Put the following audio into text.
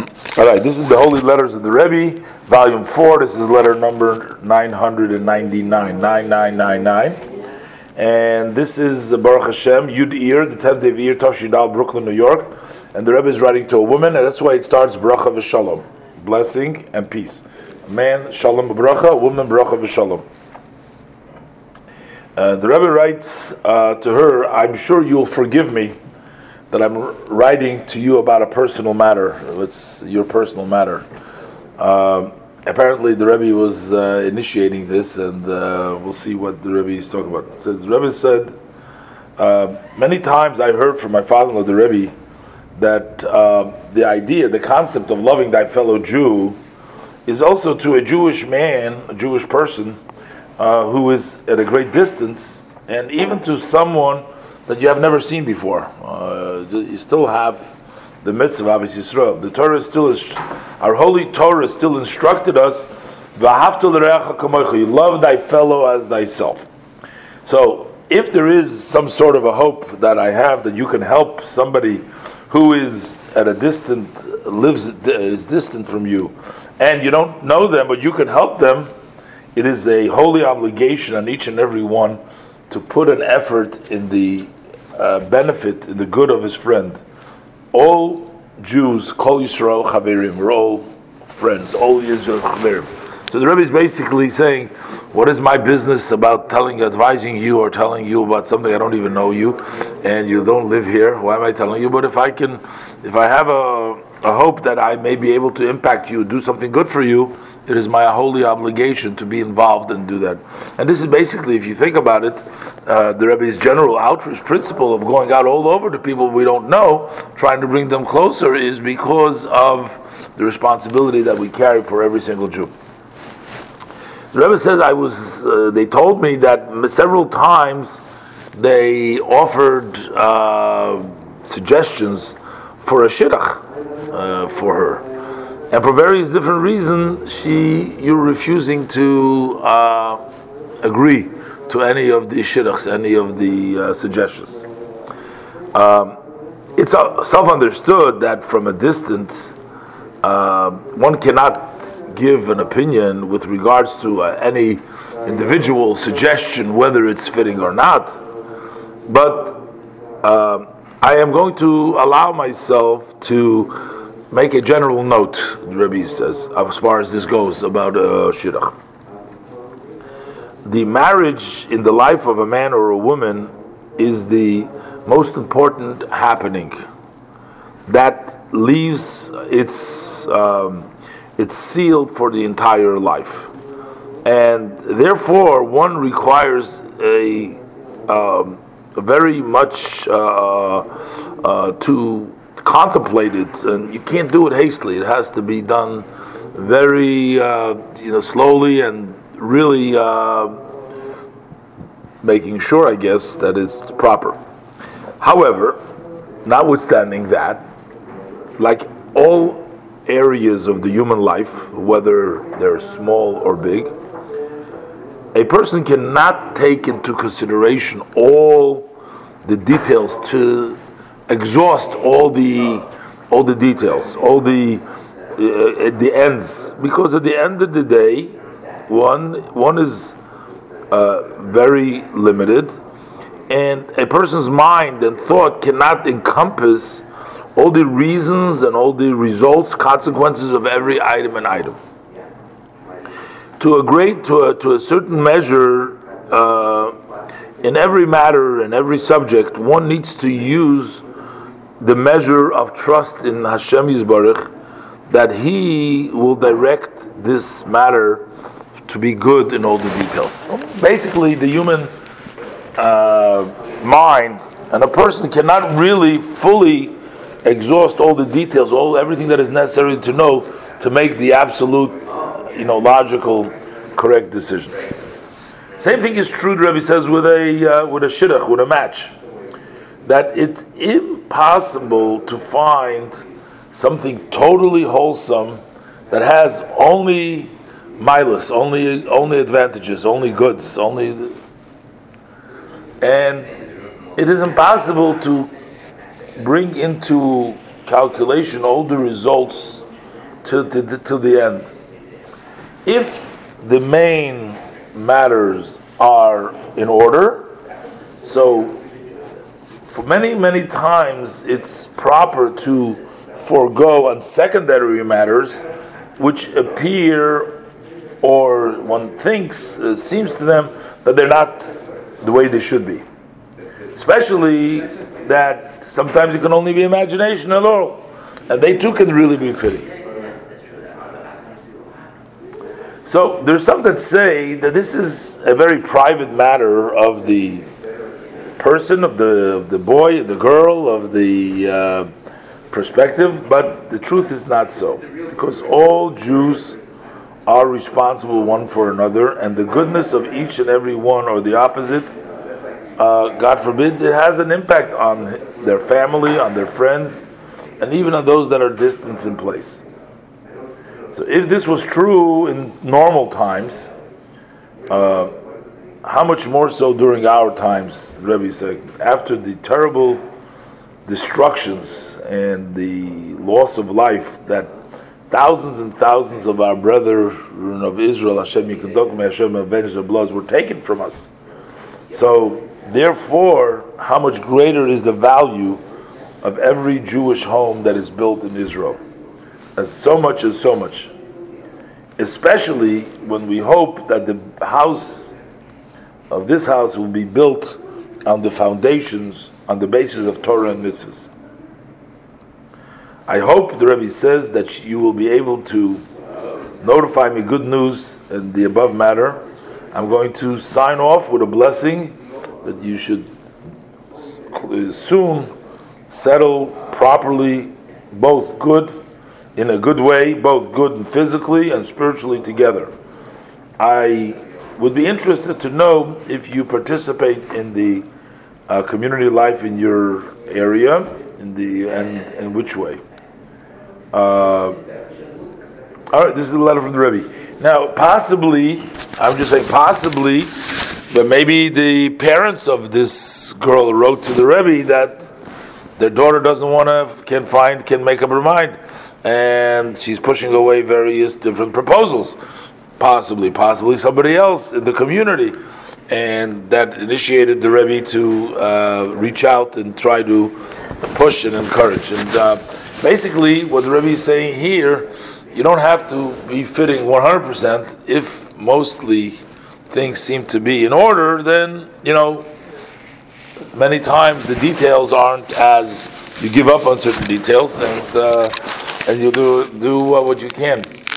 All right, this is the Holy Letters of the Rebbe, Volume 4. This is letter number 999, 9999. And this is Baruch Hashem, Yud Iyar, the 10th day of Iyar, Tafshidal, Brooklyn, New York. And the Rebbe is writing to a woman, and that's why it starts Bracha v'Shalom, blessing and peace. A man, Shalom Bracha, a woman, Bracha v'Shalom. The Rebbe writes to her, I'm sure you'll forgive me that I'm writing to you about a personal matter. It's your personal matter. Apparently the Rebbe was initiating this, and we'll see what the Rebbe is talking about. It says, the Rebbe said, many times I heard from my father-in-law, the Rebbe, that the idea, the concept of loving thy fellow Jew is also to a Jewish man, a Jewish person, who is at a great distance, and even to someone that you have never seen before. You still have the mitzvah of Yisrael. The Torah still is, our holy Torah still instructed us, V'ahavta l'reacha kamocha, you love thy fellow as thyself. So, if there is some sort of a hope that I have that you can help somebody who is at a is distant from you, and you don't know them, but you can help them, it is a holy obligation on each and every one to put an effort in the benefit, in the good of his friend. All Jews, Kol Yisrael Chaverim, we're all friends, all Yisrael Chaverim. So the Rebbe is basically saying, what is my business about advising you or telling you about something I don't even know you, and you don't live here? Why am I telling you? But if I have a hope that I may be able to impact you, do something good for you, it is my holy obligation to be involved and do that. And this is basically, if you think about it, the Rebbe's general outreach principle of going out all over to people we don't know, trying to bring them closer, is because of the responsibility that we carry for every single Jew. The Rebbe says, they told me that several times they offered suggestions for a shidduch for her. And for various different reasons, you're refusing to agree to any of the shidduchs, any of the suggestions. It's self-understood that from a distance, one cannot give an opinion with regards to any individual suggestion, whether it's fitting or not. But I am going to allow myself to make a general note, the Rebbe says, as far as this goes, about shidduch. The marriage in the life of a man or a woman is the most important happening that leaves it's sealed for the entire life, and therefore one requires a very much to contemplate it, and you can't do it hastily. It has to be done very slowly and really making sure, I guess, that it's proper. However, notwithstanding that, like all areas of the human life, whether they're small or big, a person cannot take into consideration all the details to exhaust all the details, all the ends, because at the end of the day, one is very limited, and a person's mind and thought cannot encompass all the reasons and all the results, consequences of every item and item. To a certain measure, in every matter and every subject, one needs to use the measure of trust in Hashem Yisbarach, that He will direct this matter to be good in all the details. Basically, the human mind and a person cannot really fully exhaust all the details, everything that is necessary to know to make the absolute, logical, correct decision. Same thing is true, the Rebbe says, with a shidduch, with a match, that it's impossible to find something totally wholesome that has only milas, only advantages, only goods, and it is impossible to bring into calculation all the results till the end. If the main matters are in order, so for many times it's proper to forego on secondary matters which appear, or one thinks, seems to them that they're not the way they should be. Especially that sometimes it can only be imagination alone, and they too can really be fitting. So there's some that say that this is a very private matter of the person, of the boy, the girl, of the perspective, but the truth is not so, because all Jews are responsible one for another, and the goodness of each and every one, or the opposite, God forbid, it has an impact on their family, on their friends, and even on those that are distant in place. So if this was true in normal times, how much more so during our times, Rebbe is saying, after the terrible destructions and the loss of life that thousands and thousands of our brethren of Israel, Hashem Yikadokim, Hashem avenged their bloods, were taken from us. So therefore, how much greater is the value of every Jewish home that is built in Israel? As so much. Especially when we hope that the house of this house will be built on the foundations, on the basis of Torah and mitzvahs. I hope, the Rebbe says, that you will be able to notify me good news in the above matter. I'm going to sign off with a blessing that you should soon settle properly, both good, in a good way, both good and physically and spiritually together. I would be interested to know if you participate in the community life in your area, and which way. All right, this is a letter from the Rebbe. Now, possibly, I'm just saying possibly, but maybe the parents of this girl wrote to the Rebbe that their daughter doesn't want to, can make up her mind, and she's pushing away various different proposals. Possibly somebody else in the community, and that initiated the Rebbe to reach out and try to push and encourage. And basically, what the Rebbe is saying here, you don't have to be fitting 100%. If mostly things seem to be in order, then many times the details aren't as you give up on certain details, and you do what you can.